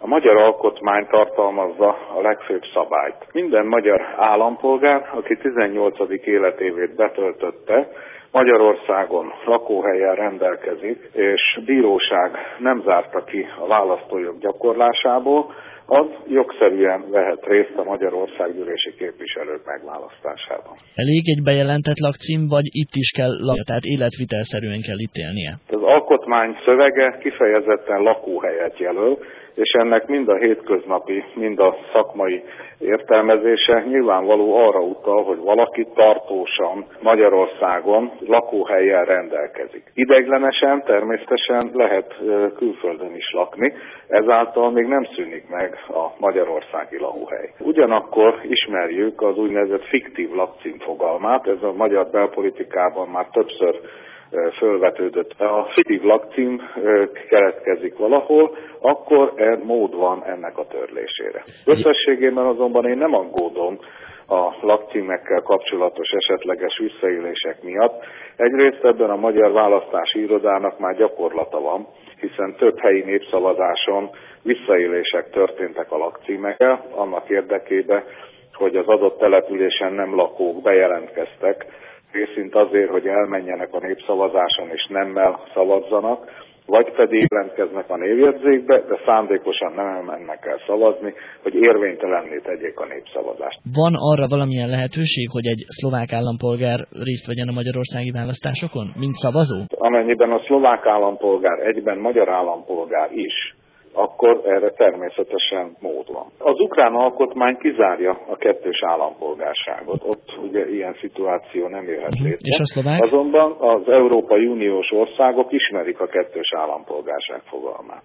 magyar alkotmány tartalmazza a legfőbb szabályt. Minden magyar állampolgár, aki 18. életévét betöltötte, Magyarországon lakóhellyel rendelkezik, és bíróság nem zárta ki a választójog gyakorlásából, az jogszerűen vehet részt a magyar országgyűlési képviselők megválasztásában. Elég egy bejelentett lakcím, vagy itt is kell laknia, tehát életvitelszerűen kell itt élnie? Az alkotmány szövege kifejezetten lakóhelyet jelöl, és ennek mind a hétköznapi, mind a szakmai értelmezése nyilvánvaló arra utal, hogy valaki tartósan Magyarországon lakóhellyel rendelkezik. Ideiglenesen természetesen lehet külföldön is lakni, ezáltal még nem szűnik meg a magyarországi lakóhely. Ugyanakkor ismerjük az úgynevezett fiktív lakcím fogalmát, ez a magyar belpolitikában már többször fölvetődött. A fiktív lakcím keletkezik valahol, akkor mód van ennek a törlésére. Összességében azonban én nem aggódom a lakcímekkel kapcsolatos esetleges visszaélések miatt. Egyrészt ebben a Magyar Választási Irodának már gyakorlata van, hiszen több helyi népszavazáson visszaélések történtek a lakcímekkel, annak érdekében, hogy az adott településen nem lakók bejelentkeztek, részint azért, hogy elmenjenek a népszavazáson és nemmel szavazzanak, vagy pedig jelentkeznek a névjegyzékbe, de szándékosan nem mennek el szavazni, hogy érvénytelenné tegyék a népszavazást. Van arra valamilyen lehetőség, hogy egy szlovák állampolgár részt vegyen a magyarországi választásokon, mint szavazó? Amennyiben a szlovák állampolgár egyben magyar állampolgár is, akkor erre természetesen mód van. Az ukrán alkotmány kizárja a kettős állampolgárságot. Ott ugye ilyen szituáció nem jöhet létre. És a szlovák? Azonban az Európai Uniós országok ismerik a kettős állampolgárság fogalmát.